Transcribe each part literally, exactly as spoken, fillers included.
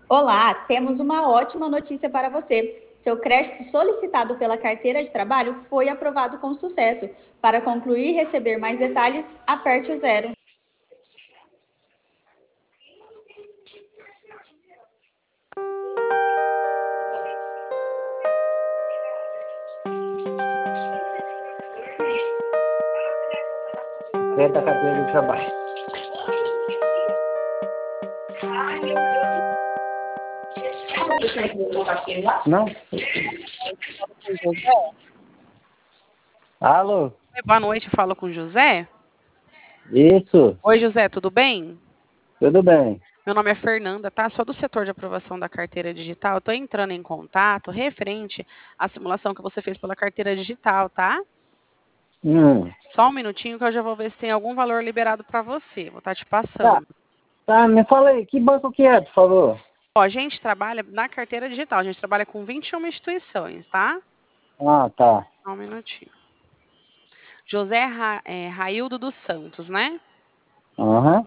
Olá, temos uma ótima notícia para você. Seu crédito solicitado pela carteira de trabalho foi aprovado com sucesso. Para concluir e receber mais detalhes, aperte o zero. Dentro da carteira de trabalho. Não? José? Alô? Oi, boa noite, falo com José. Isso, Oi, José, tudo bem? tudo bem. Meu nome é Fernanda, tá? Sou do setor de aprovação da carteira digital. Estou entrando em contato referente à simulação que você fez pela carteira digital, tá? Hum. Só um minutinho que eu já vou ver se tem algum valor liberado para você. Vou estar te Tá, passando. tá, me fala aí, que banco que é, por favor? Ó, a gente trabalha na carteira digital, a gente trabalha com vinte e uma instituições, tá? Ah, tá. Só um minutinho. José Ra é, Raildo dos Santos, né? Aham.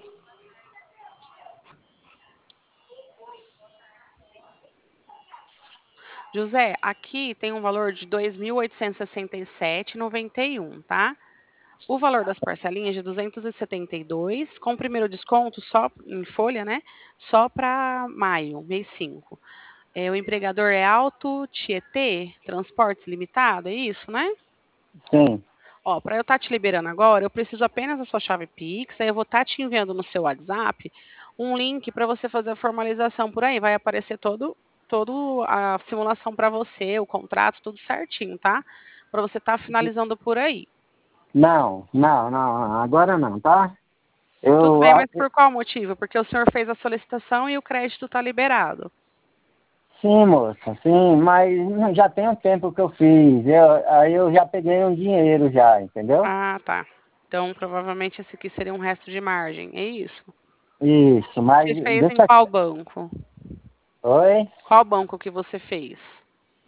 José, aqui tem um valor de dois mil oitocentos e sessenta e sete reais e noventa e um, tá? O valor das parcelinhas de duzentos e setenta e dois, com o primeiro desconto só em folha, né? Só para maio, mês cinco. É, o empregador é Alto Tietê Transportes Limitado, é isso, né? Sim. Ó, para eu estar te liberando agora, eu preciso apenas da sua chave Pix, aí eu vou estar te enviando no seu WhatsApp um link para você fazer a formalização por aí. Vai aparecer todo, todo a simulação para você, o contrato, tudo certinho, tá? Para você estar finalizando por aí. Não, não, não, agora não, tá? Tudo Eu, bem, ah, mas por qual motivo? Porque o senhor fez a solicitação e o crédito está liberado. sim, moça, sim, mas já tem um tempo que eu fiz, eu, aí eu já peguei um dinheiro já, entendeu? Ah, tá. Então, provavelmente esse aqui seria um resto de margem, é isso? Isso, mas Você fez em deixa... qual banco? Oi? Qual banco que você fez?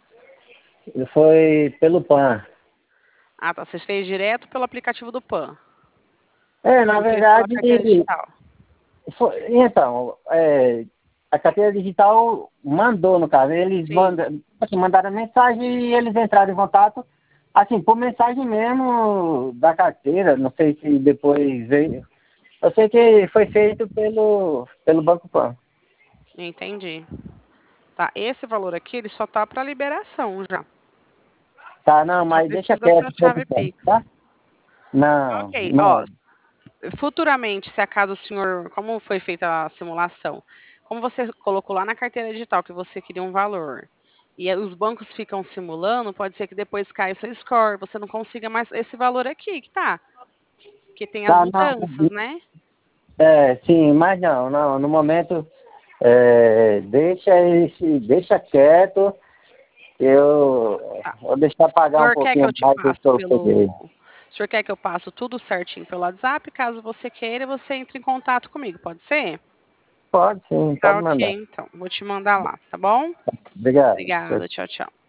Foi pelo PAN. Ah, tá. Você fez direto pelo aplicativo do Pan. É, na Não fez pela verdade, carteira digital. foi- então, é, a carteira digital mandou, no caso, eles Sim. mandam, assim, mandaram mensagem e eles entraram em contato, assim, por mensagem mesmo da carteira, não sei se depois veio. Eu sei que foi feito pelo, pelo Banco Pan. Entendi. Tá. Esse valor aqui, ele só tá para liberação já. Tá, não, Só mas deixa precisa da sua quieto por chave enquanto, Pix. tá? Não, Ok. Ó, não. futuramente, se acaso o senhor, como foi feita a simulação, como você colocou lá na carteira digital que você queria um valor, e aí os bancos ficam simulando, pode ser que depois caia seu score, você não consiga mais esse valor aqui que tá, porque tem as Tá, não. mudanças, né? É, sim, mas não, não, no momento, é, deixa esse, deixa quieto. Eu Tá. vou deixar O pagar um senhor quer que pouquinho eu te mais do que passo eu peguei. pelo, o senhor quer que eu passo tudo certinho pelo WhatsApp? Caso você queira, você entre em contato comigo, pode ser? Pode sim, Tá pode ok, mandar. então. Vou te mandar lá, tá bom? Obrigado. Obrigada, tchau, tchau.